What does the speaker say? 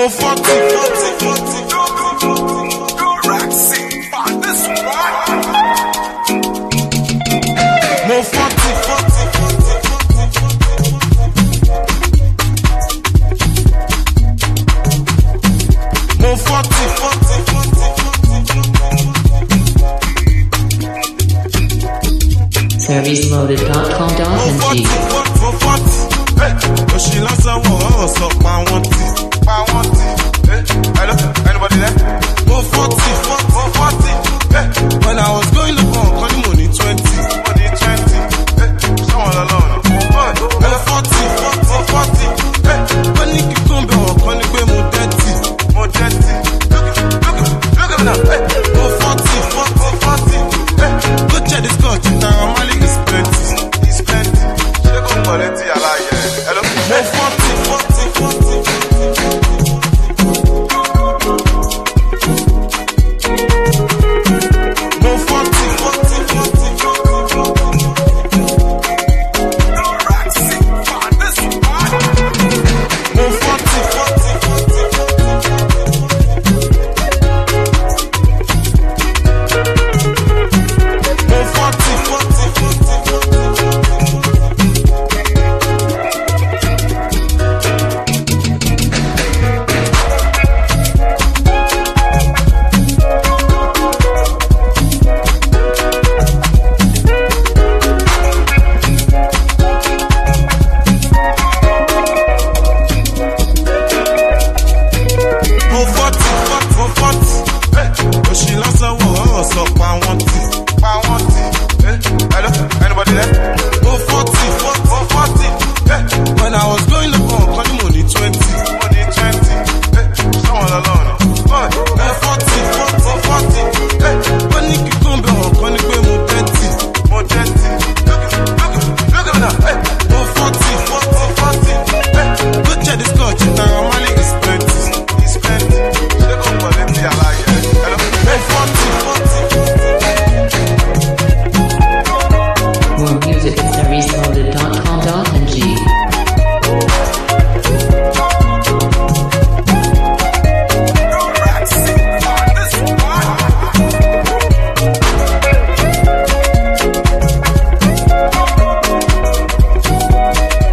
Mo 40. Mo 40. Mo 40. Serviceloaded.com.ng. Hey, she lost her walls up my one teeth. Hello, anybody there? Mo 40. Hey, when I was going up on money 20.